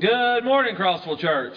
Good morning, Crossville Church.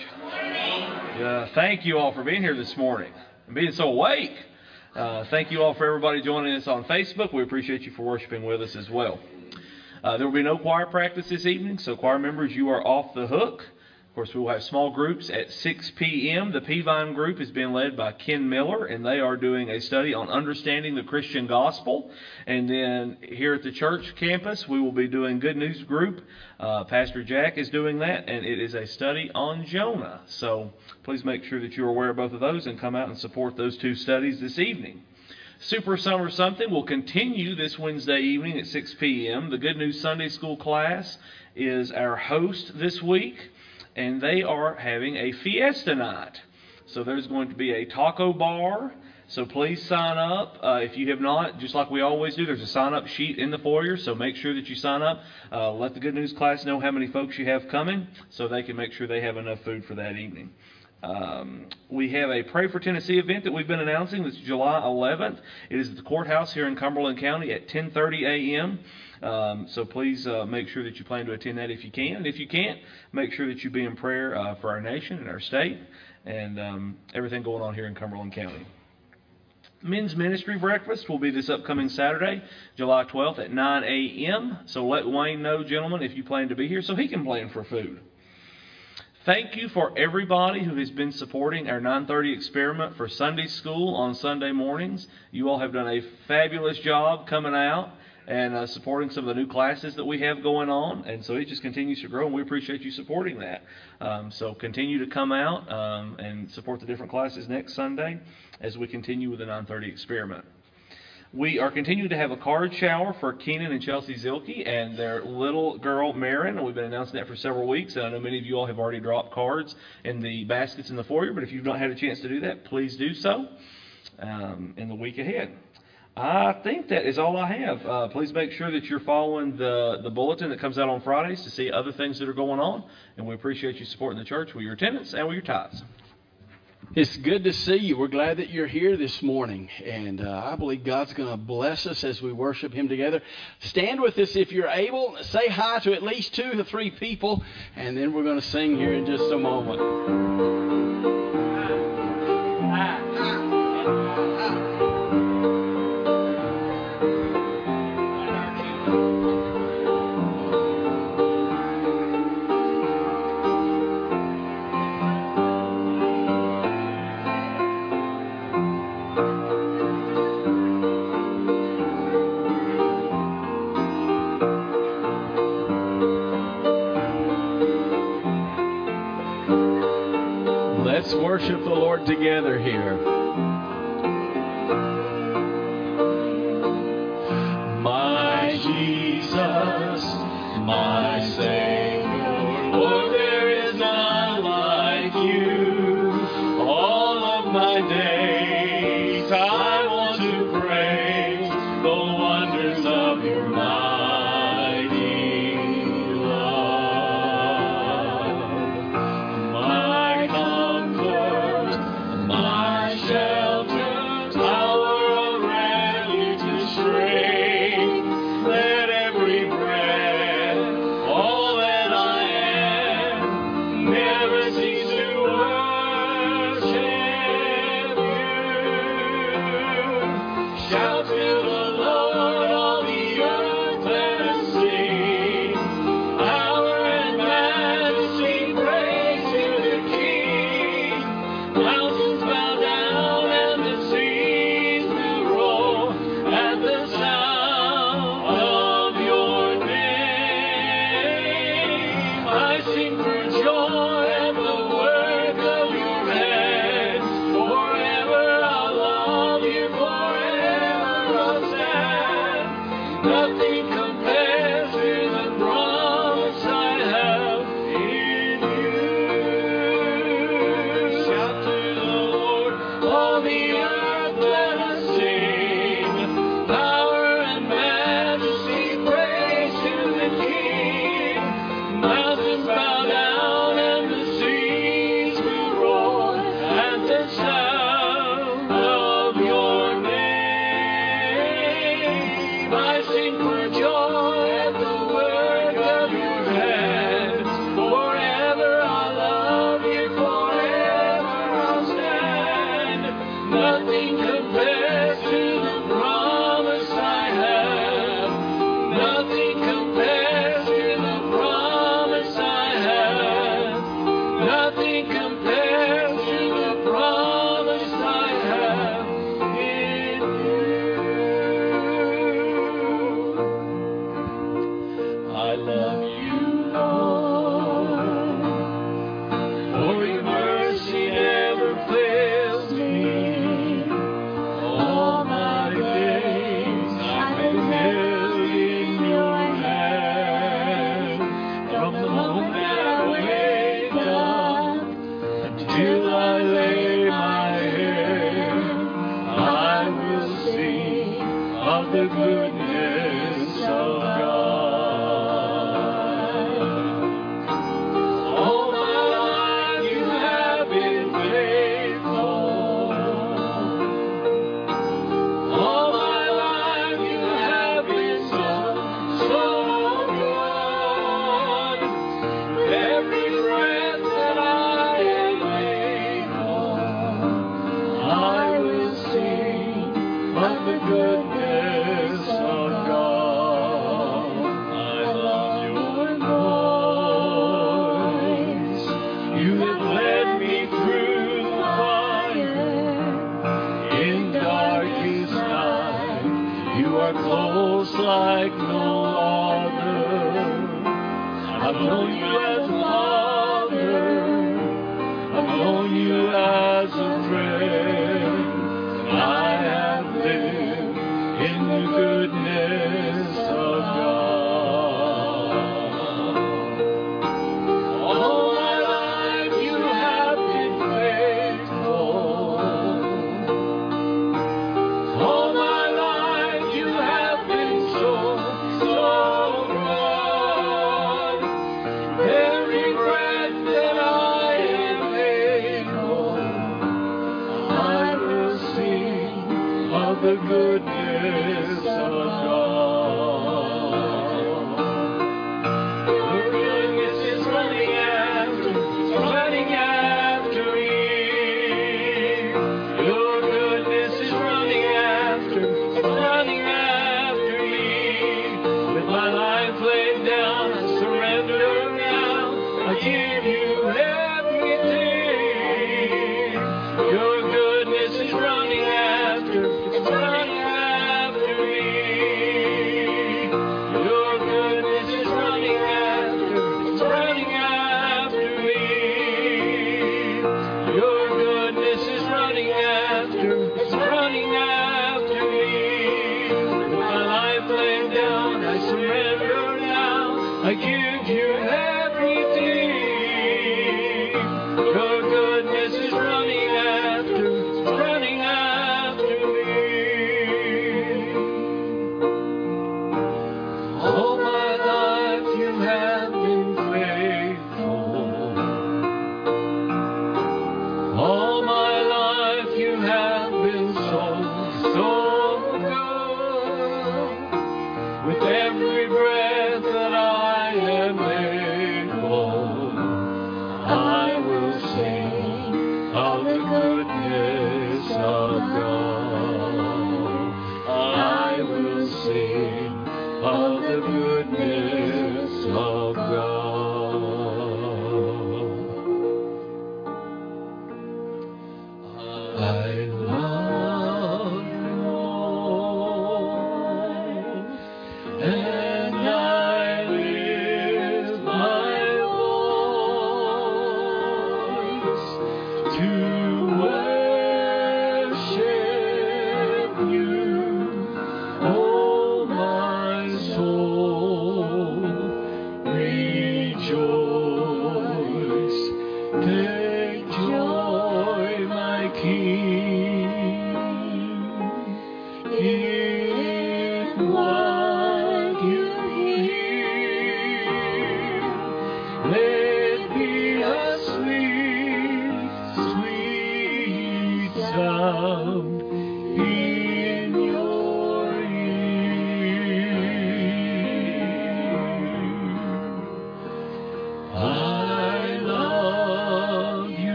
Thank you all for being here this morning and being so awake. Thank you all for everybody joining us on Facebook. We appreciate you for worshiping with us as well. There will be no choir practice this evening, so choir members, you are off the hook. Of course, we will have small groups at 6 p.m. The Peavine group is being led by Ken Miller, and they are doing a study on understanding the Christian gospel. And then here at the church campus, we will be doing Good News group. Pastor Jack is doing that, and it is a study on Jonah. So please make sure that you're aware of both of those and come out and support those two studies this evening. Super Summer Something will continue this Wednesday evening at 6 p.m. The Good News Sunday School class is our host this week, and they are having a fiesta night. So there's going to be a taco bar, so please sign up. If you have not, just like we always do, there's a sign-up sheet in the foyer, so make sure that you sign up. Let the Good News class know how many folks you have coming so they can make sure they have enough food for that evening. We have a Pray for Tennessee event that we've been announcing. This is July 11th. It is at the courthouse here in Cumberland County at 10:30 a.m. So please make sure that you plan to attend that if you can. And if you can't, make sure that you be in prayer for our nation and our state and everything going on here in Cumberland County. Men's Ministry Breakfast will be this upcoming Saturday, July 12th at 9 a.m. So let Wayne know, gentlemen, if you plan to be here so he can plan for food. Thank you for everybody who has been supporting our 9:30 experiment for Sunday school on Sunday mornings. You all have done a fabulous job coming out and supporting some of the new classes that we have going on. And so it just continues to grow, and we appreciate you supporting that. So continue to come out and support the different classes next Sunday as we continue with the 9:30 experiment. We are continuing to have a card shower for Keenan and Chelsea Zilke and their little girl, Marin. We've been announcing that for several weeks, and I know many of you all have already dropped cards in the baskets in the foyer, but if you've not had a chance to do that, please do so in the week ahead. I think that is all I have. Please make sure that you're following the bulletin that comes out on Fridays to see other things that are going on, and we appreciate you supporting the church with your attendance and with your tithes. It's good to see you. We're glad that you're here this morning, and I believe God's going to bless us as we worship Him together. Stand with us if you're able. Say hi to at least 2 to 3 people, and then we're going to sing here in just a moment. Let's worship the Lord together here. My Jesus, my Savior, Lord, there is none like you. All of my days I want to praise the wonders of your mighty love. My comfort, my shelter, tower of refuge and strength. Let every breath, all that I am, never cease to worship you. Shout to the Lord, all the earth, let us sing. Power and majesty, praise to the King. Mountains bow down and the seas will roar at the sound of your name. I sing for joy at the work of your hands. Forever I'll love you, forever I'll stand. Nothing compares to the promise I have in you. Shout to the Lord, all the earth, let us sing. Power and majesty, praise to the King. Mountains bow down I love you, Lord. For your mercy never fails me. All my days I've been held in your hand. From the moment that I wake up until I lay my head, I will sing of the goodness of God. All my life you have been faithful. All my life you have been so good. Every breath that I am able, I will sing of the goodness of God. I love your voice. You have led me through the fire. In darkest night, you are close like no other. I've known you as a father. I've known you as a friend. I have lived in the goodness of God. All my life you have been faithful. All my life you have been so good. Every breath that I am able, I will sing of the goodness of God. Your goodness is running after me. Your goodness is running after me. With my life laid down, I surrender now. I give you everything. Your goodness is running after me. Your goodness is running after me. Your goodness is running after me. With my life laid down, I surrender now. I give you everything. Your goodness is running after me. All my life you have been faithful. All my life you have been so good. With every breath that I am able, I will sing of the goodness of God. I will sing of the goodness of God. I love you, Lord, and I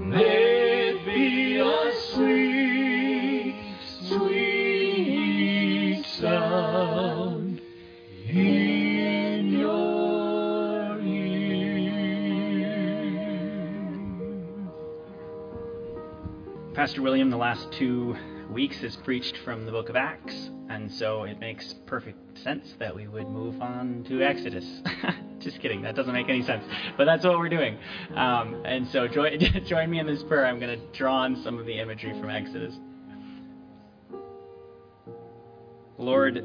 May it be a sweet, sweet sound in your ear. Pastor William, the last 2 weeks, has preached from the book of Acts, and so it makes perfect sense that we would move on to Exodus. Just kidding, that doesn't make any sense, but that's what we're doing. And so join me in this prayer. I'm going to draw on some of the imagery from Exodus. Lord,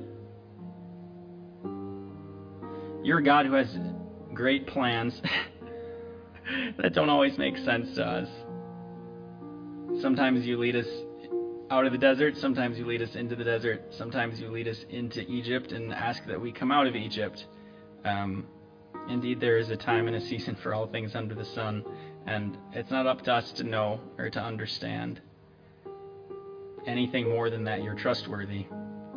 you're a God who has great plans that don't always make sense to us. Sometimes you lead us out of the desert, sometimes you lead us into the desert, sometimes you lead us into Egypt and ask that we come out of Egypt. Indeed, there is a time and a season for all things under the sun, and it's not up to us to know or to understand anything more than that you're trustworthy.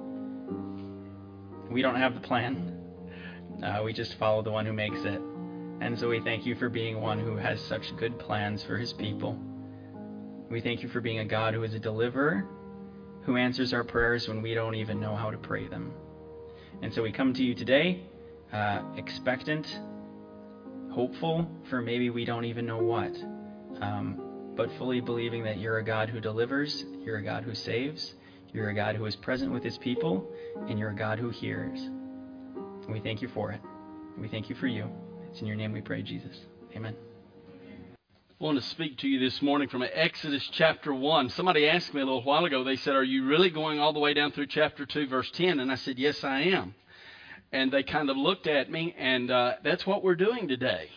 We don't have the plan. We just follow the one who makes it. And so we thank you for being one who has such good plans for his people. We thank you for being a God who is a deliverer, who answers our prayers when we don't even know how to pray them. And so we come to you today, expectant, hopeful for maybe we don't even know what, but fully believing that you're a God who delivers, you're a God who saves, you're a God who is present with his people, and you're a God who hears. And we thank you for it. We thank you for you. It's in your name we pray, Jesus. Amen. I want to speak to you this morning from Exodus chapter 1. Somebody asked me a little while ago, they said, are you really going all the way down through chapter 2, verse 10? And I said, yes, I am. And they kind of looked at me, and that's what we're doing today.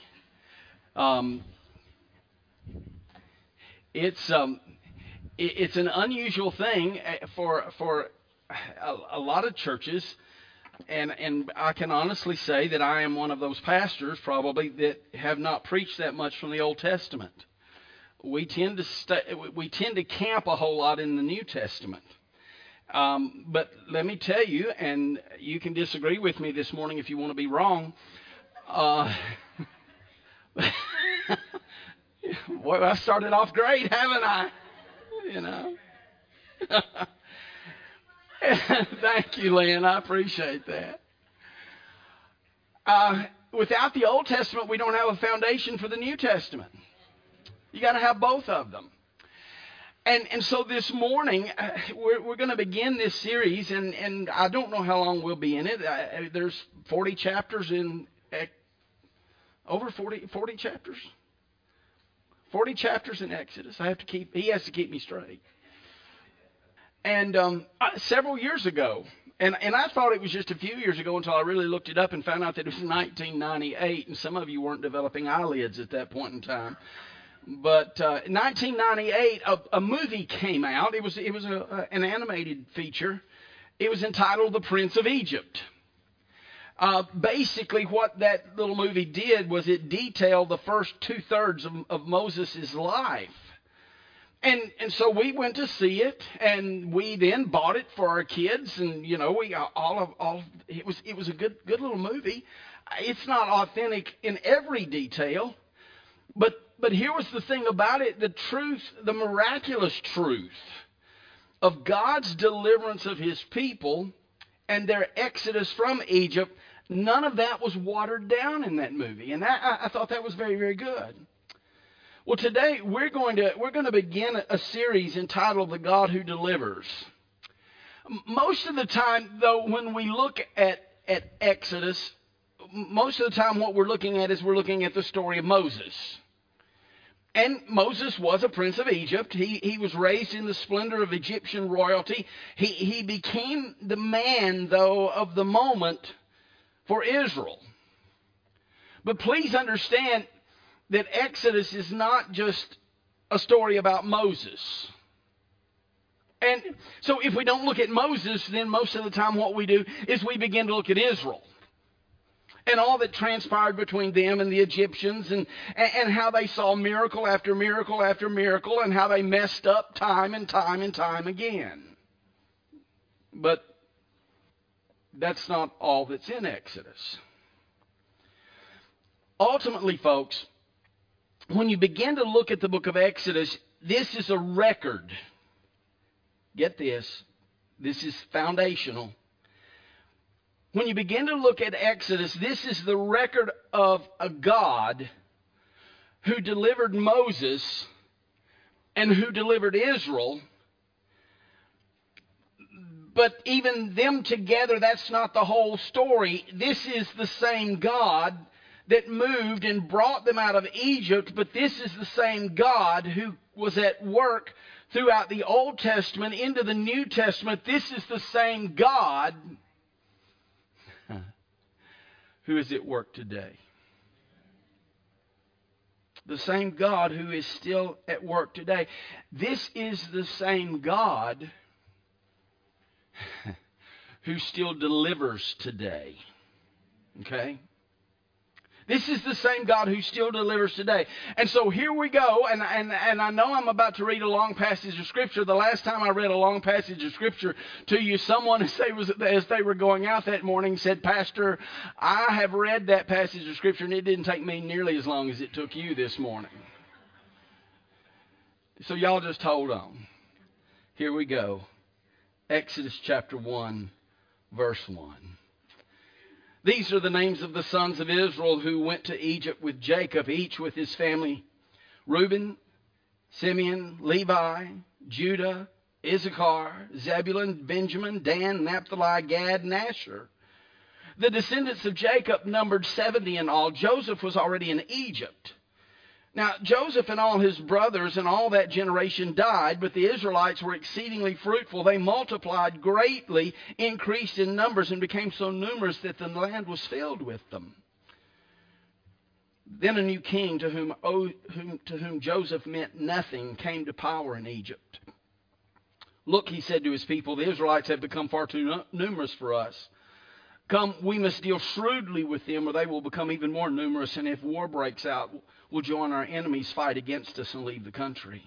It's an unusual thing for a lot of churches, and I can honestly say that I am one of those pastors probably that have not preached that much from the Old Testament. We tend to camp a whole lot in the New Testament. But let me tell you, and you can disagree with me this morning if you want to be wrong. Well, I started off great, haven't I? You know. Thank you, Lynn. I appreciate that. Without the Old Testament, we don't have a foundation for the New Testament. You got to have both of them. And so this morning, we're going to begin this series, and I don't know how long we'll be in it. There's 40 chapters in, over 40 chapters? 40 chapters in Exodus. He has to keep me straight. And several years ago, and I thought it was just a few years ago until I really looked it up and found out that it was 1998, and some of you weren't developing eyelids at that point in time. But 1998, a movie came out. It was an animated feature. It was entitled The Prince of Egypt. Basically, what that little movie did was it detailed the first 2/3 of Moses' life. And so we went to see it, and we then bought it for our kids, and it was a good little movie. It's not authentic in every detail, but here was the thing about it: the miraculous truth of God's deliverance of his people and their exodus from Egypt. None of that was watered down in that movie, and I thought that was very, very good. Well, today we're going to begin a series entitled "The God Who Delivers." Most of the time, though, when we look at Exodus, most of the time what we're looking at is we're looking at the story of Moses. And Moses was a prince of Egypt. He was raised in the splendor of Egyptian royalty. He became the man, though, of the moment for Israel. But please understand that Exodus is not just a story about Moses. And so if we don't look at Moses, then most of the time what we do is we begin to look at Israel and all that transpired between them and the Egyptians, and how they saw miracle after miracle after miracle, and how they messed up time and time and time again. But that's not all that's in Exodus. Ultimately, folks, when you begin to look at the book of Exodus, this is a record. Get this. This is foundational. When you begin to look at Exodus, this is the record of a God who delivered Moses and who delivered Israel. But even them together, that's not the whole story. This is the same God that moved and brought them out of Egypt, but this is the same God who was at work throughout the Old Testament into the New Testament. This is the same God who is at work today. The same God who is still at work today. This is the same God who still delivers today. Okay? This is the same God who still delivers today. And so here we go, and I know I'm about to read a long passage of Scripture. The last time I read a long passage of Scripture to you, someone, as they were going out that morning, said, Pastor, I have read that passage of Scripture, and it didn't take me nearly as long as it took you this morning. So y'all just hold on. Here we go. Exodus chapter 1, verse 1. These are the names of the sons of Israel who went to Egypt with Jacob, each with his family: Reuben, Simeon, Levi, Judah, Issachar, Zebulun, Benjamin, Dan, Naphtali, Gad, and Asher. The descendants of Jacob numbered 70 in all. Joseph was already in Egypt. Now, Joseph and all his brothers and all that generation died, but the Israelites were exceedingly fruitful. They multiplied greatly, increased in numbers, and became so numerous that the land was filled with them. Then a new king to whom Joseph meant nothing came to power in Egypt. Look, he said to his people, the Israelites have become far too numerous for us. Come, we must deal shrewdly with them, or they will become even more numerous, and if war breaks out, we'll join our enemies, fight against us, and leave the country.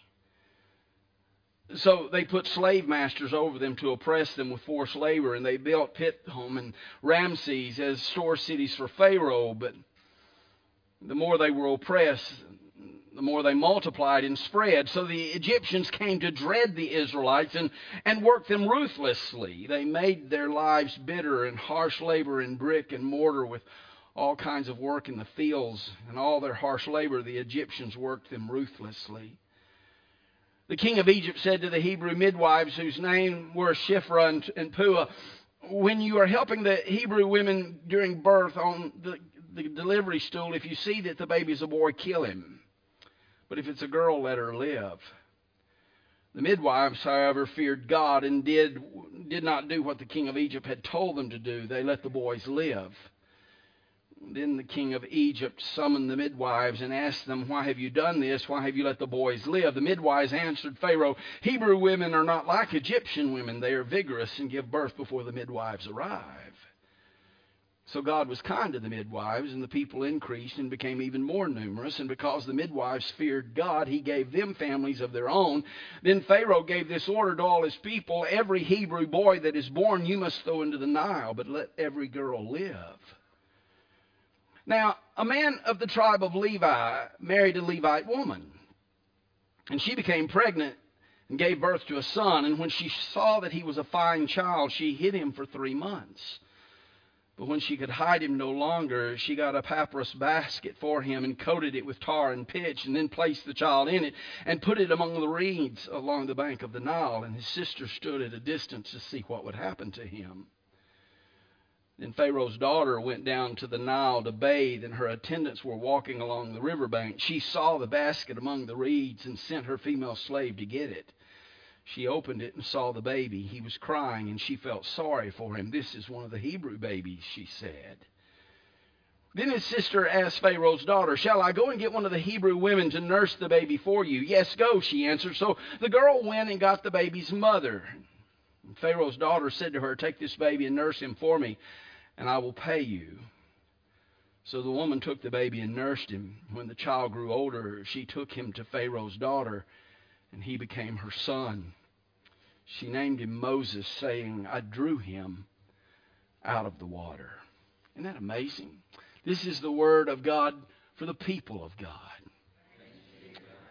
So they put slave masters over them to oppress them with forced labor, and they built Pithom and Ramses as store cities for Pharaoh. But the more they were oppressed, the more they multiplied and spread. So the Egyptians came to dread the Israelites and worked them ruthlessly. They made their lives bitter and harsh labor in brick and mortar with all kinds of work in the fields. And all their harsh labor, the Egyptians worked them ruthlessly. The king of Egypt said to the Hebrew midwives, whose name were Shiphrah and Puah, when you are helping the Hebrew women during birth on the delivery stool, if you see that the baby is a boy, kill him. But if it's a girl, let her live. The midwives, however, feared God and did not do what the king of Egypt had told them to do. They let the boys live. Then the king of Egypt summoned the midwives and asked them, why have you done this? Why have you let the boys live? The midwives answered Pharaoh, Hebrew women are not like Egyptian women. They are vigorous and give birth before the midwives arrive. So God was kind to the midwives, and the people increased and became even more numerous. And because the midwives feared God, he gave them families of their own. Then Pharaoh gave this order to all his people, every Hebrew boy that is born you must throw into the Nile, but let every girl live. Now, a man of the tribe of Levi married a Levite woman, and she became pregnant and gave birth to a son. And when she saw that he was a fine child, she hid him for 3 months. But when she could hide him no longer, she got a papyrus basket for him and coated it with tar and pitch, and then placed the child in it and put it among the reeds along the bank of the Nile. And his sister stood at a distance to see what would happen to him. Then Pharaoh's daughter went down to the Nile to bathe, and her attendants were walking along the riverbank. She saw the basket among the reeds and sent her female slave to get it. She opened it and saw the baby. He was crying, and she felt sorry for him. This is one of the Hebrew babies, she said. Then his sister asked Pharaoh's daughter, shall I go and get one of the Hebrew women to nurse the baby for you? Yes, go, she answered. So the girl went and got the baby's mother. And Pharaoh's daughter said to her, take this baby and nurse him for me, and I will pay you. So the woman took the baby and nursed him. When the child grew older, she took him to Pharaoh's daughter, and he became her son. She named him Moses, saying, I drew him out of the water. Isn't that amazing? This is the word of God for the people of God.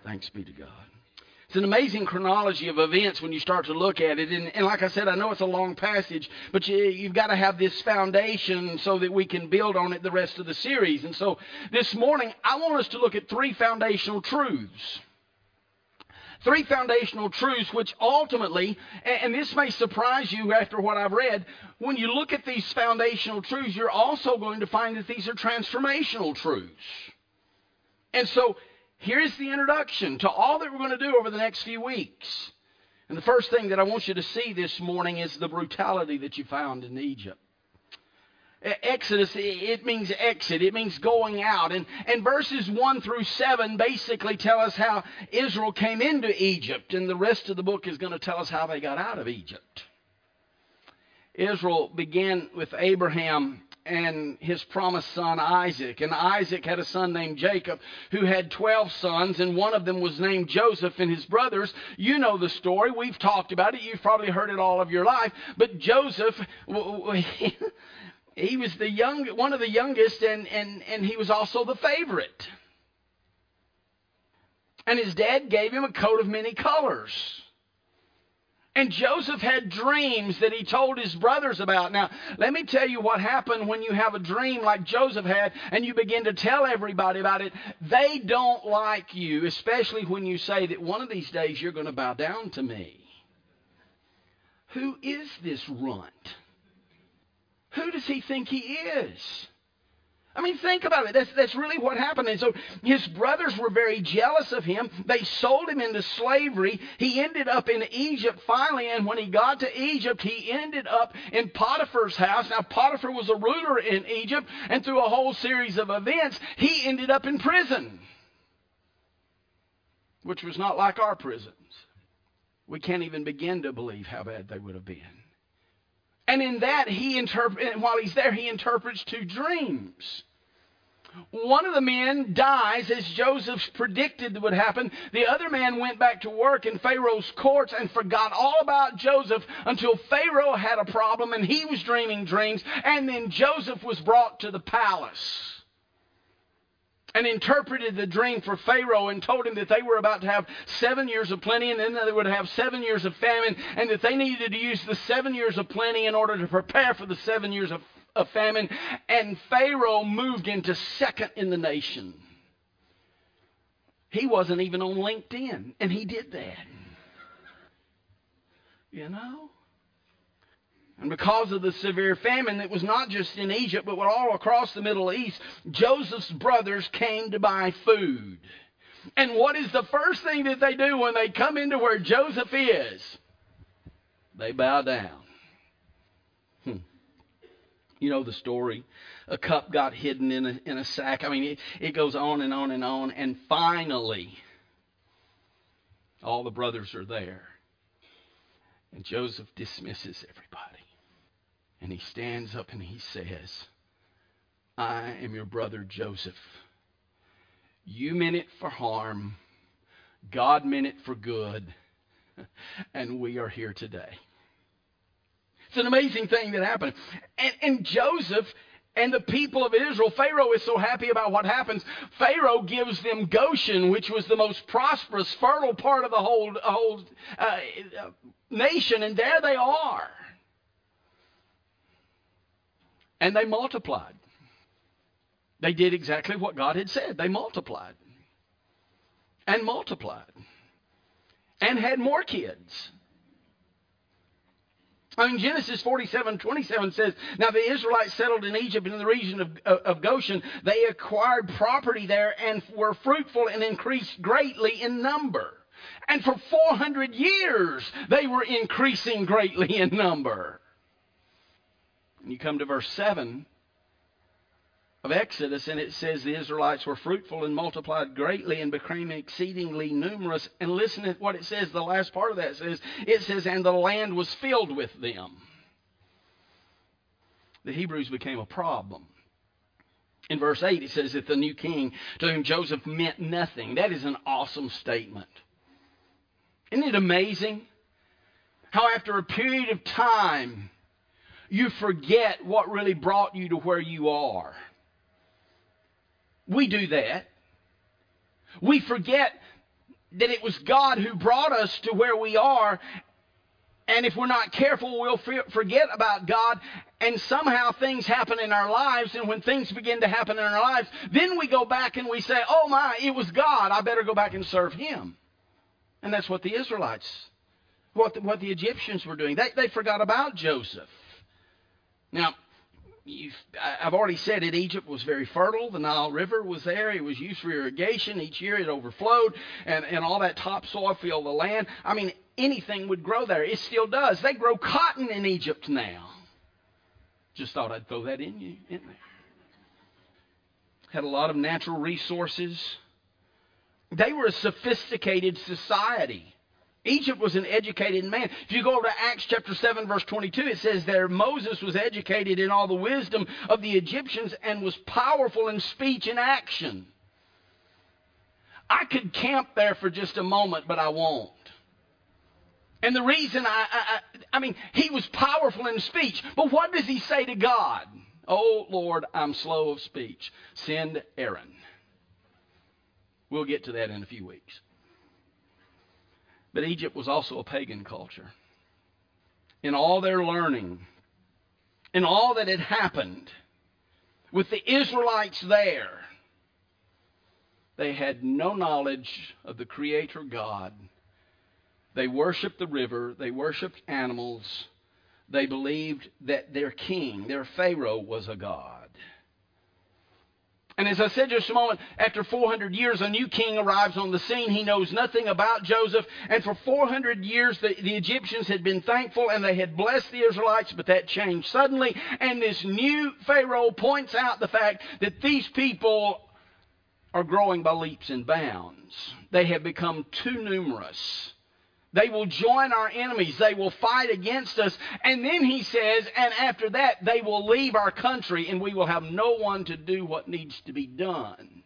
Thanks be to God. It's an amazing chronology of events when you start to look at it. And like I said, I know it's a long passage, but you've got to have this foundation so that we can build on it the rest of the series. And so this morning, I want us to look at three foundational truths. Three foundational truths which ultimately, and this may surprise you after what I've read, when you look at these foundational truths, you're also going to find that these are transformational truths. And so here's the introduction to all that we're going to do over the next few weeks. And the first thing that I want you to see this morning is the brutality that you found in Egypt. Exodus, it means exit. It means going out. And verses 1 through 7 basically tell us how Israel came into Egypt. And the rest of the book is going to tell us how they got out of Egypt. Israel began with Abraham and his promised son Isaac. And Isaac had a son named Jacob who had 12 sons, and one of them was named Joseph. And his brothers, you know the story. We've talked about it. You've probably heard it all of your life. But Joseph, he was one of the youngest, and he was also the favorite. And his dad gave him a coat of many colors. And Joseph had dreams that he told his brothers about. Now, let me tell you what happened when you have a dream like Joseph had and you begin to tell everybody about it. They don't like you, especially when you say that one of these days you're going to bow down to me. Who is this runt? Who does he think he is? I mean, think about it. That's really what happened. And so his brothers were very jealous of him. They sold him into slavery. He ended up in Egypt finally. And when he got to Egypt, he ended up in Potiphar's house. Now, Potiphar was a ruler in Egypt. And through a whole series of events, he ended up in prison, which was not like our prisons. We can't even begin to believe how bad they would have been. And in that, while he's there, he interprets two dreams. One of the men dies, as Joseph predicted would happen. The other man went back to work in Pharaoh's courts and forgot all about Joseph until Pharaoh had a problem and he was dreaming dreams. And then Joseph was brought to the palace and interpreted the dream for Pharaoh and told him that they were about to have 7 years of plenty, and then they would have 7 years of famine, and that they needed to use the 7 years of plenty in order to prepare for the 7 years of famine. And Pharaoh moved into second in the nation. He wasn't even on LinkedIn, and he did that. You know? And because of the severe famine that was not just in Egypt, but all across the Middle East, Joseph's brothers came to buy food. And what is the first thing that they do when they come into where Joseph is? They bow down. You know the story. A cup got hidden in a sack. I mean, it goes on and on and on. And finally, all the brothers are there. And Joseph dismisses everybody. And he stands up and he says, I am your brother Joseph. You meant it for harm. God meant it for good. And we are here today. It's an amazing thing that happened. And Joseph and the people of Israel, Pharaoh is so happy about what happens. Pharaoh gives them Goshen, which was the most prosperous, fertile part of the whole nation. And there they are. And they multiplied. They did exactly what God had said. They multiplied. And multiplied. And had more kids. I mean, Genesis 47:27 says, Now the Israelites settled in Egypt in the region of Goshen. They acquired property there and were fruitful and increased greatly in number. And for 400 years, they were increasing greatly in number. And you come to verse 7 of Exodus, and it says the Israelites were fruitful and multiplied greatly and became exceedingly numerous. And listen to what it says, the last part of that says, it says, and the land was filled with them. The Hebrews became a problem. In verse 8, it says that the new king to whom Joseph meant nothing. That is an awesome statement. Isn't it amazing how after a period of time, you forget what really brought you to where you are? We do that. We forget that it was God who brought us to where we are. And if we're not careful, we'll forget about God. And somehow things happen in our lives. And when things begin to happen in our lives, then we go back and we say, oh my, it was God. I better go back and serve Him. And that's what the Israelites, what the Egyptians were doing. They forgot about Joseph. Now, I've already said it, Egypt was very fertile. The Nile River was there. It was used for irrigation. Each year it overflowed, and all that topsoil filled the land. I mean, anything would grow there. It still does. They grow cotton in Egypt now. Just thought I'd throw that in there. Had a lot of natural resources. They were a sophisticated society. Egypt was an educated man. If you go to Acts chapter 7, verse 22, it says there, Moses was educated in all the wisdom of the Egyptians and was powerful in speech and action. I could camp there for just a moment, but I won't. And the reason I mean, he was powerful in speech. But what does he say to God? Oh, Lord, I'm slow of speech. Send Aaron. We'll get to that in a few weeks. But Egypt was also a pagan culture. In all their learning, in all that had happened, with the Israelites there, they had no knowledge of the Creator God. They worshiped the river. They worshiped animals. They believed that their king, their Pharaoh, was a god. And as I said just a moment, after 400 years, a new king arrives on the scene. He knows nothing about Joseph. And for 400 years, the Egyptians had been thankful and they had blessed the Israelites, but that changed suddenly. And this new Pharaoh points out the fact that these people are growing by leaps and bounds. They have become too numerous. They will join our enemies. They will fight against us. And then he says, and after that, they will leave our country and we will have no one to do what needs to be done.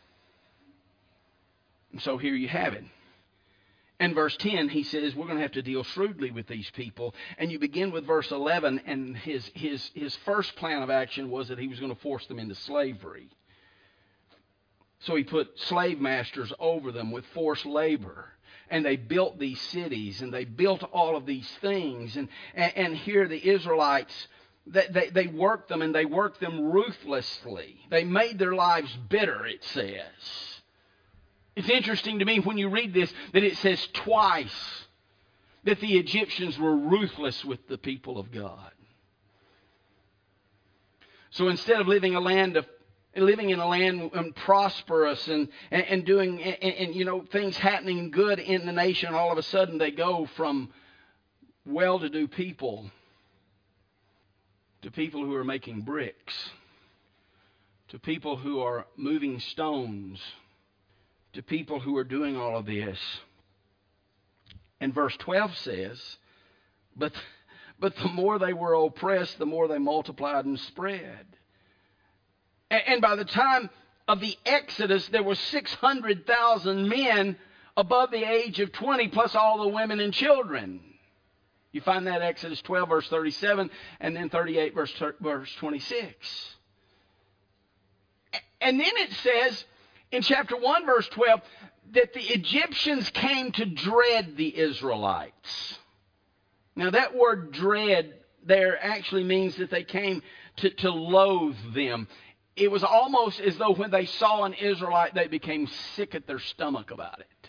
And so here you have it. And verse 10, he says, we're going to have to deal shrewdly with these people. And you begin with verse 11, and his first plan of action was that he was going to force them into slavery. So he put slave masters over them with forced labor. And they built these cities, and they built all of these things. And here the Israelites, they worked them, and they worked them ruthlessly. They made their lives bitter, it says. It's interesting to me when you read this that it says twice that the Egyptians were ruthless with the people of God. So instead of living in a land prosperous and doing things happening good in the nation, all of a sudden they go from well-to-do people to people who are making bricks, to people who are moving stones, to people who are doing all of this. And verse 12 says, but the more they were oppressed, the more they multiplied and spread. And by the time of the Exodus, there were 600,000 men above the age of 20, plus all the women and children. You find that Exodus 12, verse 37, and then 38, verse 26. And then it says in chapter 1, verse 12, that the Egyptians came to dread the Israelites. Now that word dread there actually means that they came to loathe them. It was almost as though when they saw an Israelite, they became sick at their stomach about it.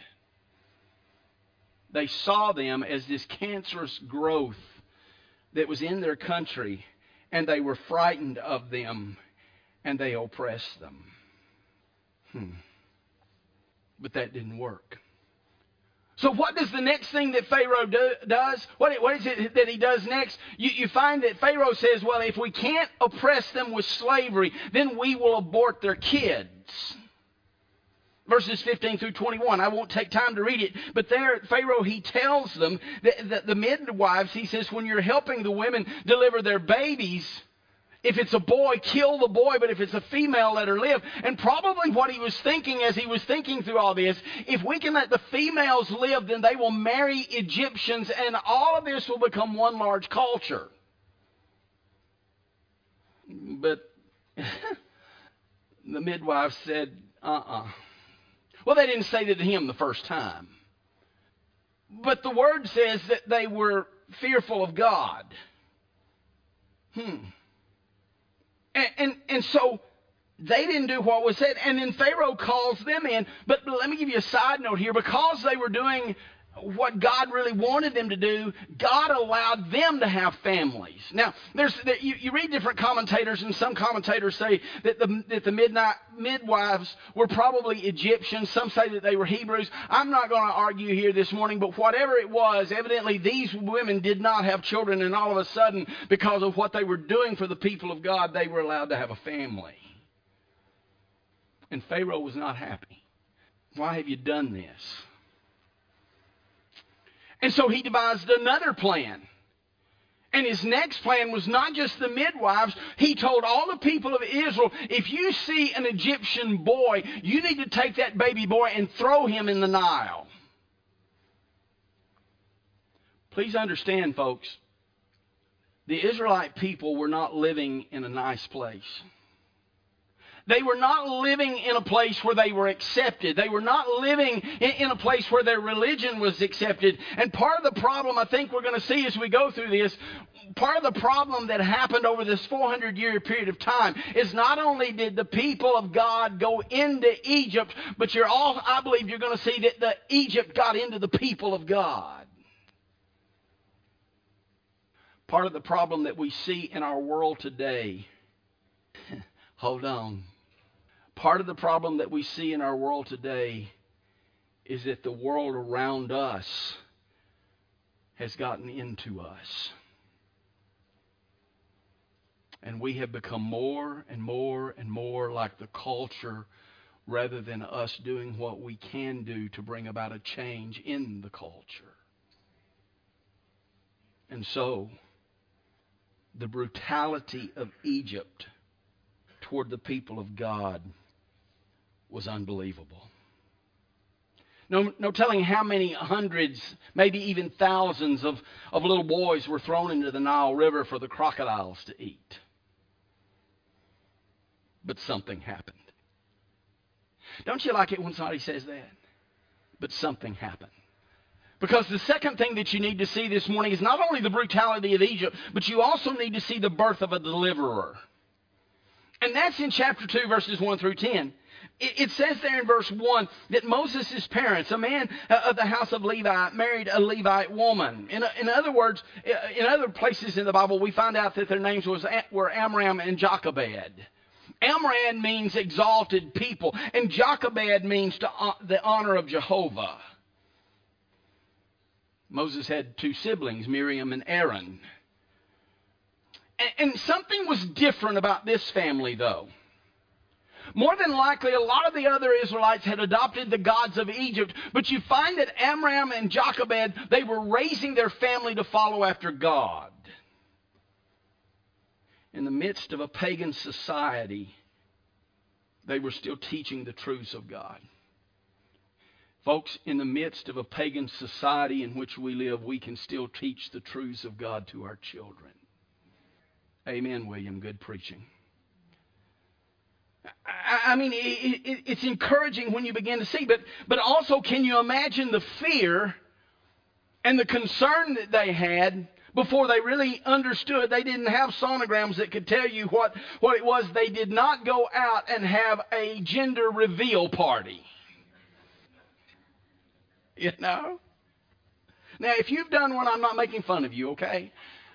They saw them as this cancerous growth that was in their country, and they were frightened of them, and they oppressed them. But that didn't work. So what does the next thing that Pharaoh does? What is it that he does next? You find that Pharaoh says, well, if we can't oppress them with slavery, then we will abort their kids. Verses 15 through 21. I won't take time to read it. But there, Pharaoh, he tells them that the midwives, he says, when you're helping the women deliver their babies, if it's a boy, kill the boy, but if it's a female, let her live. And probably what he was thinking as he was thinking through all this, if we can let the females live, then they will marry Egyptians, and all of this will become one large culture. But the midwife said, Well, they didn't say that to him the first time. But the Word says that they were fearful of God. And so they didn't do what was said. And then Pharaoh calls them in. But let me give you a side note here. Because they were doing what God really wanted them to do, God allowed them to have families. Now, you read different commentators, and some commentators say that the midwives were probably Egyptians. Some say that they were Hebrews. I'm not going to argue here this morning, but whatever it was, evidently these women did not have children, and all of a sudden, because of what they were doing for the people of God, they were allowed to have a family. And Pharaoh was not happy. Why have you done this? And so he devised another plan. And his next plan was not just the midwives. He told all the people of Israel, if you see an Egyptian boy, you need to take that baby boy and throw him in the Nile. Please understand, folks, the Israelite people were not living in a nice place. They were not living in a place where they were accepted. They were not living in a place where their religion was accepted. And part of the problem I think we're going to see as we go through this, part of the problem that happened over this 400-year period of time is not only did the people of God go into Egypt, but I believe you're going to see that Egypt got into the people of God. Part of the problem that we see in our world today, hold on. Part of the problem that we see in our world today is that the world around us has gotten into us. And we have become more and more and more like the culture rather than us doing what we can do to bring about a change in the culture. And so, the brutality of Egypt toward the people of God was unbelievable. No telling how many hundreds, maybe even thousands of little boys were thrown into the Nile River for the crocodiles to eat. But something happened. Don't you like it when somebody says that? But something happened. Because the second thing that you need to see this morning is not only the brutality of Egypt, but you also need to see the birth of a deliverer. And that's in chapter 2, verses 1 through 10. It says there in verse 1 that Moses' parents, a man of the house of Levi, married a Levite woman. In other words, in other places in the Bible, we find out that their names were Amram and Jochebed. Amram means exalted people, and Jochebed means the honor of Jehovah. Moses had two siblings, Miriam and Aaron. And something was different about this family, though. More than likely, a lot of the other Israelites had adopted the gods of Egypt, but you find that Amram and Jochebed, they were raising their family to follow after God. In the midst of a pagan society, they were still teaching the truths of God. Folks, in the midst of a pagan society in which we live, we can still teach the truths of God to our children. Amen, William. Good preaching. I mean, it's encouraging when you begin to see, but also can you imagine the fear and the concern that they had before they really understood? They didn't have sonograms that could tell you what it was. They did not go out and have a gender reveal party. You know? Now, if you've done one, I'm not making fun of you, okay?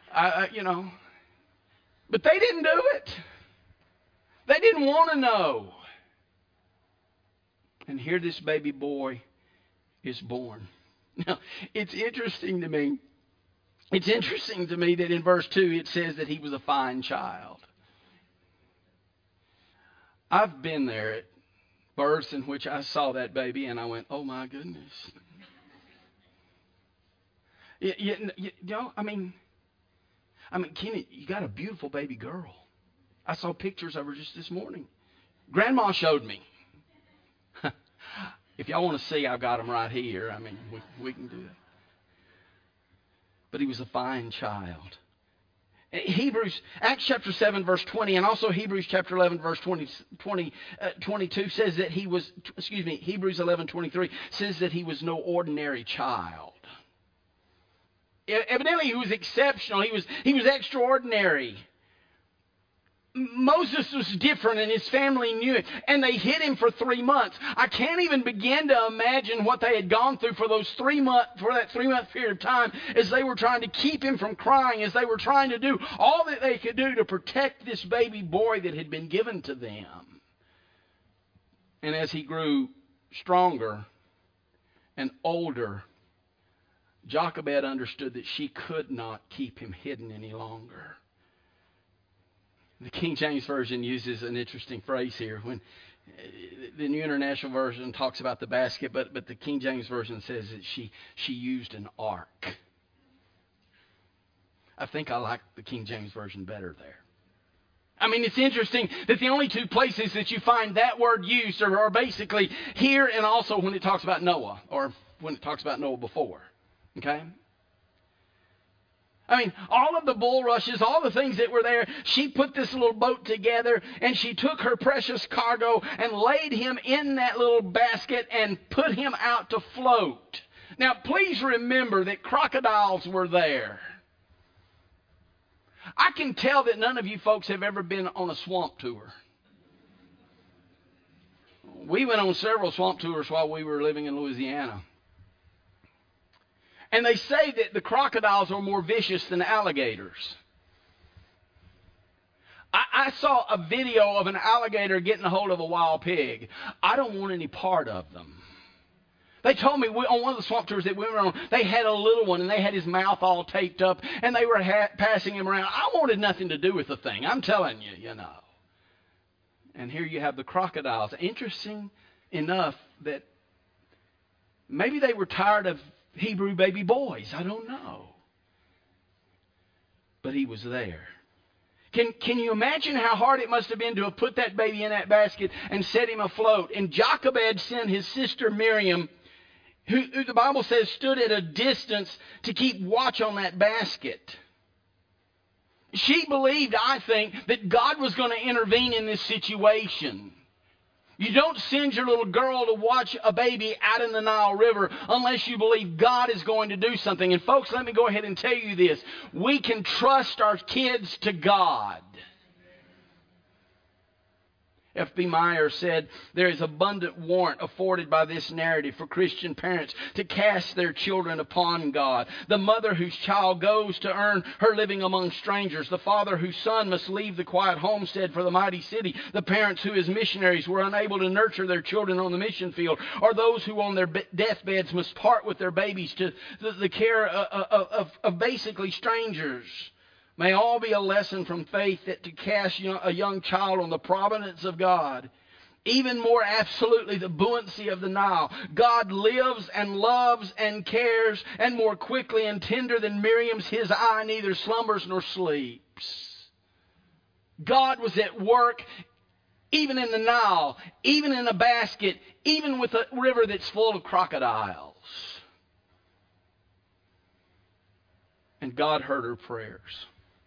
But they didn't do it. They didn't want to know. And here this baby boy is born. Now, it's interesting to me. It's interesting to me that in verse 2 it says that he was a fine child. I've been there at births in which I saw that baby and I went, oh my goodness. Kenny, you got a beautiful baby girl. I saw pictures of her just this morning. Grandma showed me. If y'all want to see, I've got them right here. I mean, we can do that. But he was a fine child. Acts chapter 7 verse 20 and also Hebrews chapter 11 verse 22 says that Hebrews 11:23 says that he was no ordinary child. Evidently he was exceptional. He was extraordinary. Moses was different and his family knew it. And they hid him for 3 months. I can't even begin to imagine what they had gone through for that 3-month period of time as they were trying to keep him from crying, as they were trying to do all that they could do to protect this baby boy that had been given to them. And as he grew stronger and older, Jochebed understood that she could not keep him hidden any longer. The King James Version uses an interesting phrase here. When the New International Version talks about the basket, but the King James Version says that she used an ark. I think I like the King James Version better there. I mean, it's interesting that the only two places that you find that word used are basically here and also when it talks about Noah, or when it talks about Noah before. Okay? I mean, all of the bulrushes, all the things that were there, she put this little boat together and she took her precious cargo and laid him in that little basket and put him out to float. Now, please remember that crocodiles were there. I can tell that none of you folks have ever been on a swamp tour. We went on several swamp tours while we were living in Louisiana. And they say that the crocodiles are more vicious than alligators. I saw a video of an alligator getting a hold of a wild pig. I don't want any part of them. They told me on one of the swamp tours that we were on, they had a little one and they had his mouth all taped up and they were passing him around. I wanted nothing to do with the thing. I'm telling you, you know. And here you have the crocodiles. Interesting enough that maybe they were tired of Hebrew baby boys. I don't know. But he was there. Can you imagine how hard it must have been to have put that baby in that basket and set him afloat? And Jochebed sent his sister Miriam, who the Bible says stood at a distance to keep watch on that basket. She believed, I think, that God was going to intervene in this situation. You don't send your little girl to watch a baby out in the Nile River unless you believe God is going to do something. And folks, let me go ahead and tell you this. We can trust our kids to God. F.B. Meyer said, there is abundant warrant afforded by this narrative for Christian parents to cast their children upon God. The mother whose child goes to earn her living among strangers. The father whose son must leave the quiet homestead for the mighty city. The parents who as missionaries were unable to nurture their children on the mission field. Or those who on their deathbeds must part with their babies to the care of basically strangers. May all be a lesson from faith that to cast a young child on the providence of God. Even more absolutely, the buoyancy of the Nile. God lives and loves and cares, and more quickly and tender than Miriam's, his eye neither slumbers nor sleeps. God was at work even in the Nile, even in a basket, even with a river that's full of crocodiles. And God heard her prayers.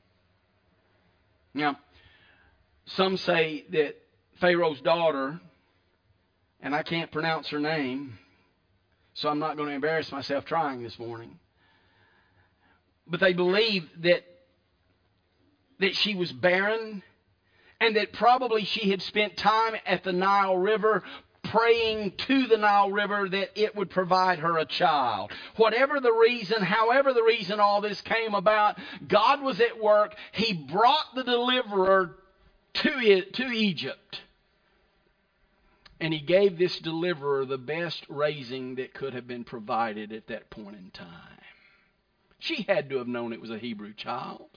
Now, some say that Pharaoh's daughter, and I can't pronounce her name, so I'm not going to embarrass myself trying this morning. But they believe that she was barren and that probably she had spent time at the Nile River praying to the Nile River that it would provide her a child. Whatever the reason, however the reason all this came about, God was at work. He brought the deliverer to Egypt. And he gave this deliverer the best raising that could have been provided at that point in time. She had to have known it was a Hebrew child.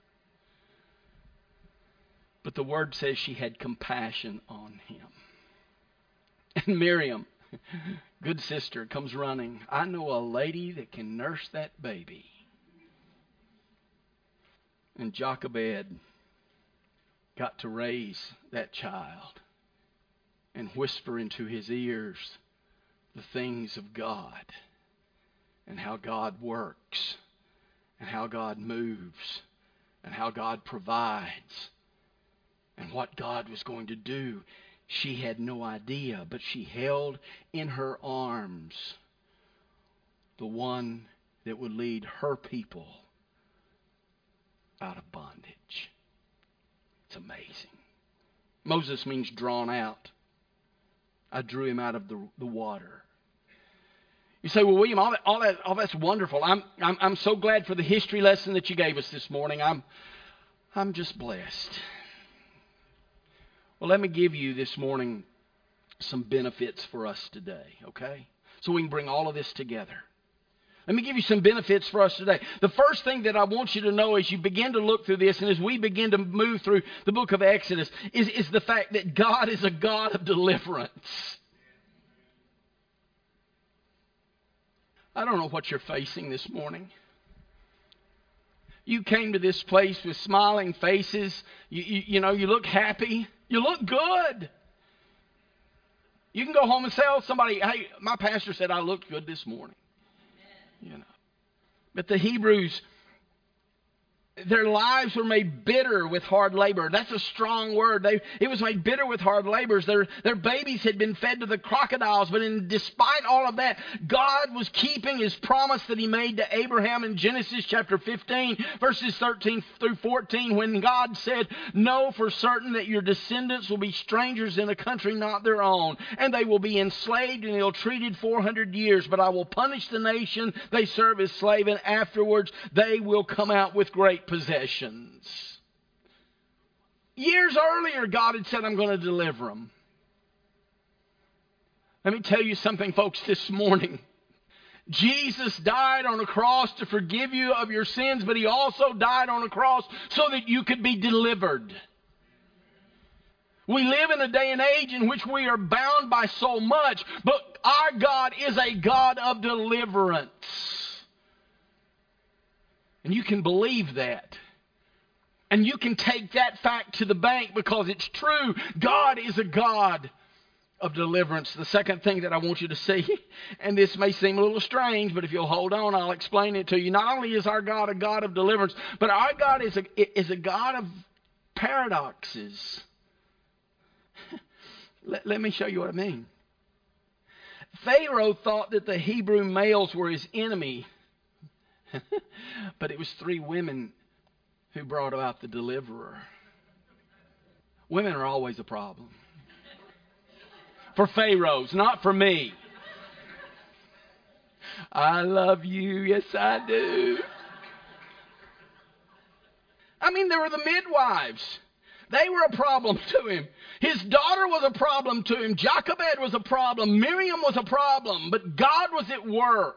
But the word says she had compassion on him. And Miriam, good sister, comes running. I know a lady that can nurse that baby. And Jochebed got to raise that child and whisper into his ears the things of God and how God works and how God moves and how God provides and what God was going to do. She had no idea, but she held in her arms the one that would lead her people out of bondage. It's amazing. Moses means drawn out. I drew him out of the water. You say, well, William, all that's wonderful. I'm so glad for the history lesson that you gave us this morning. I'm just blessed. Well, let me give you this morning some benefits for us today, okay? So we can bring all of this together. Let me give you some benefits for us today. The first thing that I want you to know as you begin to look through this and as we begin to move through the book of Exodus is the fact that God is a God of deliverance. I don't know what you're facing this morning. You came to this place with smiling faces. You look happy. You look good. You can go home and tell somebody, hey, my pastor said I looked good this morning. But the Hebrews, their lives were made bitter with hard labor. That's a strong word. It was made bitter with hard labors. Their babies had been fed to the crocodiles. But despite all of that, God was keeping His promise that He made to Abraham in Genesis chapter 15, verses 13 through 14, when God said, know for certain that your descendants will be strangers in a country not their own, and they will be enslaved and ill-treated 400 years. But I will punish the nation they serve as slave, and afterwards they will come out with great possessions. Years earlier, God had said, I'm going to deliver them. Let me tell you something, folks, this morning. Jesus died on a cross to forgive you of your sins, but He also died on a cross so that you could be delivered. We live in a day and age in which we are bound by so much, but our God is a God of deliverance. And you can believe that. And you can take that fact to the bank because it's true. God is a God of deliverance. The second thing that I want you to see, and this may seem a little strange, but if you'll hold on, I'll explain it to you. Not only is our God a God of deliverance, but our God is a God of paradoxes. Let me show you what I mean. Pharaoh thought that the Hebrew males were his enemy. But it was 3 women who brought about the deliverer. Women are always a problem. For pharaohs, not for me. I love you, yes I do. I mean, there were the midwives. They were a problem to him. His daughter was a problem to him. Jochebed was a problem. Miriam was a problem. But God was at work.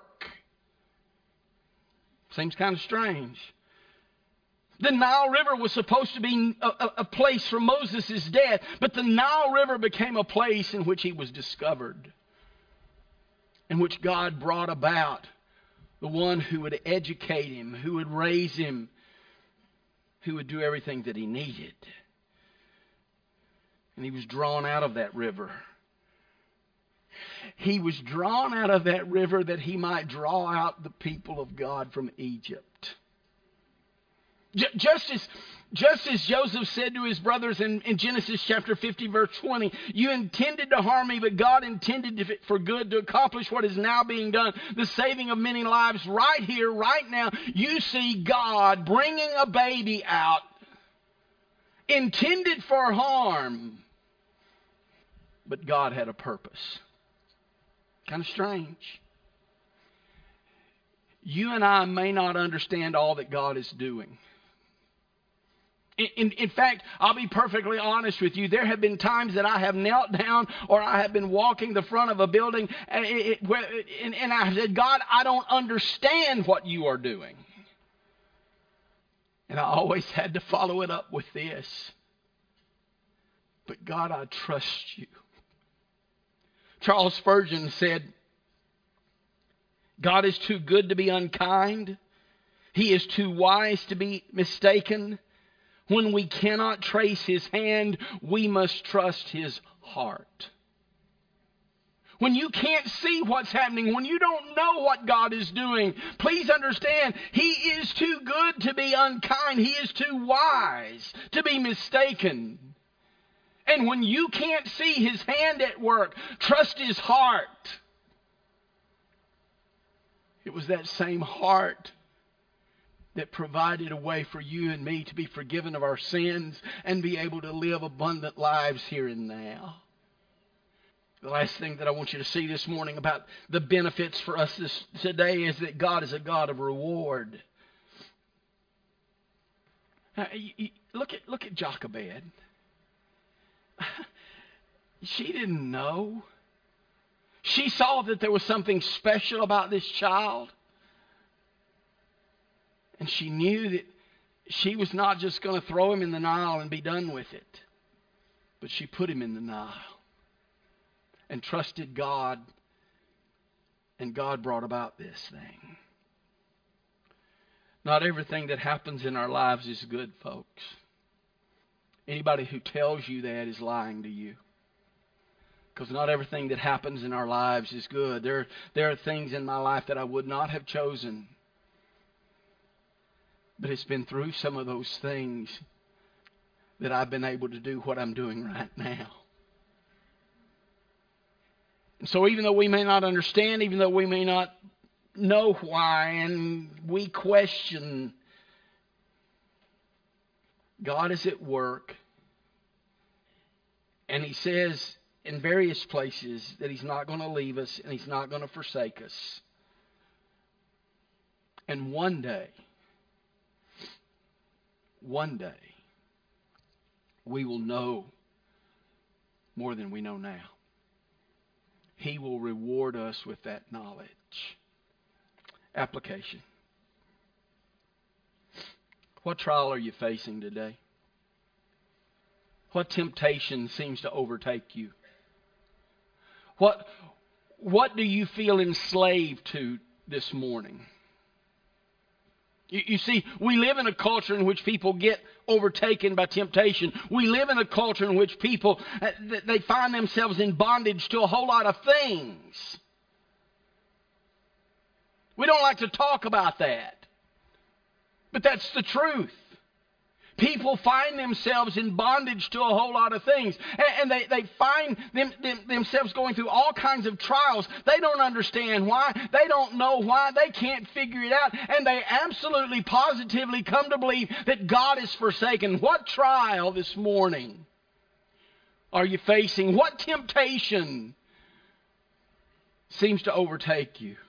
Seems kind of strange. The Nile River was supposed to be a place for Moses' death, but the Nile River became a place in which he was discovered, in which God brought about the one who would educate him, who would raise him, who would do everything that he needed. And he was drawn out of that river. He was drawn out of that river that he might draw out the people of God from Egypt. Just as Joseph said to his brothers in Genesis chapter 50, verse 20, you intended to harm me, but God intended it for good to accomplish what is now being done, the saving of many lives. Right here, right now, you see God bringing a baby out, intended for harm, but God had a purpose. Kind of strange. You and I may not understand all that God is doing. In fact, I'll be perfectly honest with you. There have been times that I have knelt down or I have been walking the front of a building and I said, God, I don't understand what you are doing. And I always had to follow it up with this. But God, I trust you. Charles Spurgeon said, God is too good to be unkind. He is too wise to be mistaken. When we cannot trace His hand, we must trust His heart. when you can't see what's happening, when you don't know what God is doing, please understand, He is too good to be unkind. He is too wise to be mistaken. And when you can't see His hand at work, trust His heart. It was that same heart that provided a way for you and me to be forgiven of our sins and be able to live abundant lives here and now. The last thing that I want you to see this morning about the benefits for us today is that God is a God of reward. Look at Jochebed. She didn't know. She saw that there was something special about this child. And she knew that she was not just going to throw him in the Nile and be done with it. But she put him in the Nile and trusted God. And God brought about this thing. Not everything that happens in our lives is good, folks. Anybody who tells you that is lying to you. Because not everything that happens in our lives is good. There are things in my life that I would not have chosen. But it's been through some of those things that I've been able to do what I'm doing right now. And so even though we may not understand, even though we may not know why, and we question, God is at work. And He says in various places that He's not going to leave us and He's not going to forsake us. And one day, we will know more than we know now. He will reward us with that knowledge. Application. What trial are you facing today? What temptation seems to overtake you? What do you feel enslaved to this morning? You see, we live in a culture in which people get overtaken by temptation. We live in a culture in which people, they find themselves in bondage to a whole lot of things. We don't like to talk about that. But that's the truth. People find themselves in bondage to a whole lot of things. And they find themselves going through all kinds of trials. They don't understand why. They don't know why. They can't figure it out. And they absolutely, positively come to believe that God is forsaken. What trial this morning are you facing? What temptation seems to overtake you?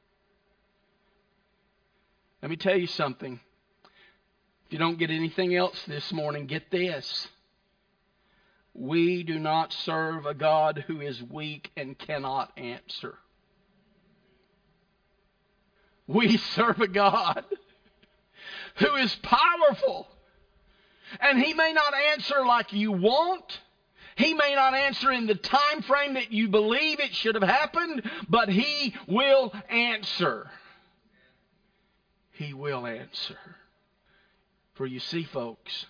Let me tell you something. If you don't get anything else this morning, get this. We do not serve a God who is weak and cannot answer. We serve a God who is powerful. And He may not answer like you want. He may not answer in the time frame that you believe it should have happened, but He will answer. He will answer. For you see, folks,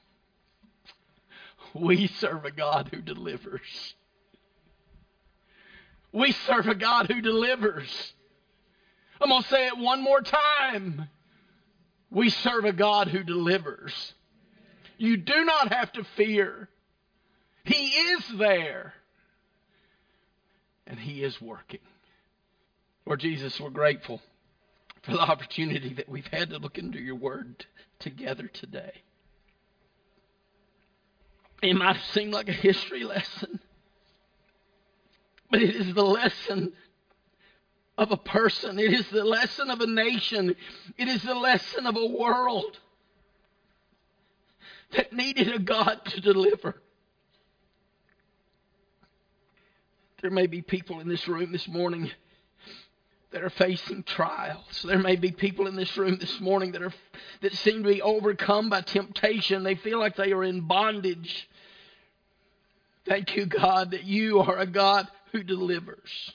we serve a God who delivers. We serve a God who delivers. I'm going to say it one more time. We serve a God who delivers. You do not have to fear. He is there. And He is working. Lord Jesus, we're grateful for the opportunity that we've had to look into your word together today. It might have seemed like a history lesson, but it is the lesson of a person. It is the lesson of a nation. It is the lesson of a world that needed a God to deliver. There may be people in this room this morning that are facing trials. There may be people in this room this morning that seem to be overcome by temptation. They feel like they are in bondage. Thank you, God, that you are a God who delivers.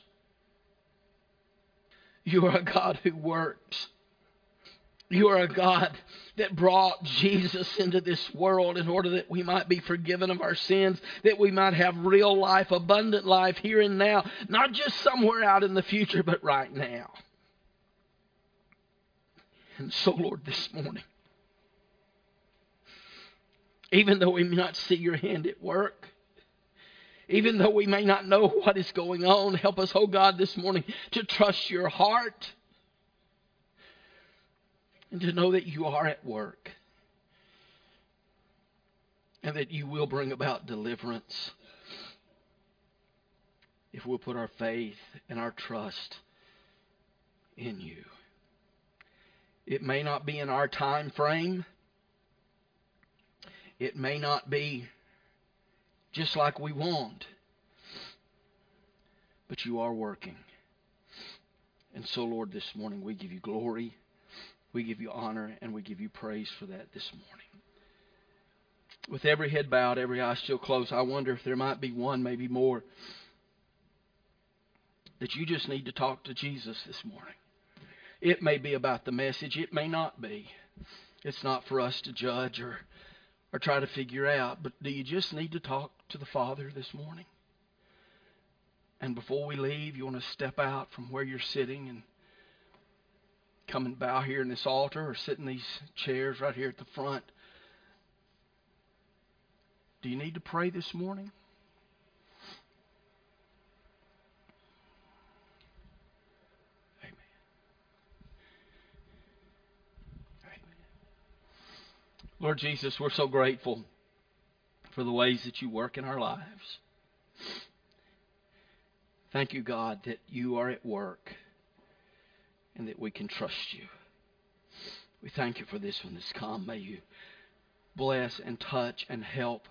You are a God who works. You are a God that brought Jesus into this world in order that we might be forgiven of our sins, that we might have real life, abundant life here and now, not just somewhere out in the future, but right now. And so, Lord, this morning, even though we may not see your hand at work, even though we may not know what is going on, help us, oh God, this morning to trust your heart and to know that you are at work and that you will bring about deliverance if we'll put our faith and our trust in you. It may not be in our time frame. It may not be just like we want. But you are working. And so, Lord, this morning we give you glory, we give you honor, and we give you praise for that this morning. With every head bowed, every eye still closed, I wonder if there might be one, maybe more, that you just need to talk to Jesus this morning. It may be about the message. It may not be. It's not for us to judge or try to figure out. But do you just need to talk to the Father this morning? And before we leave, you want to step out from where you're sitting and come and bow here in this altar or sit in these chairs right here at the front. Do you need to pray this morning? Lord Jesus, we're so grateful for the ways that you work in our lives. Thank you, God, that you are at work and that we can trust you. We thank you for this one that's come. May you bless and touch and help.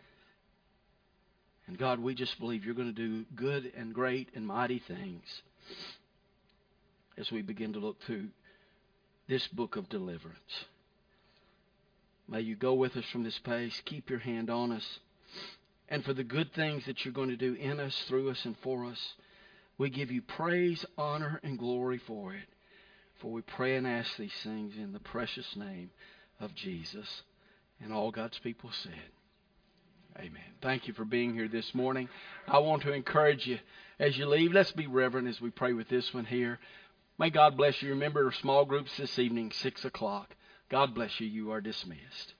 And God, we just believe you're going to do good and great and mighty things as we begin to look through this book of deliverance. May you go with us from this place. Keep your hand on us. And for the good things that you're going to do in us, through us, and for us, we give you praise, honor, and glory for it. For we pray and ask these things in the precious name of Jesus. And all God's people said, amen. Thank you for being here this morning. I want to encourage you as you leave. Let's be reverent as we pray with this one here. May God bless you. Remember our small groups this evening, 6 o'clock. God bless you. You are dismissed.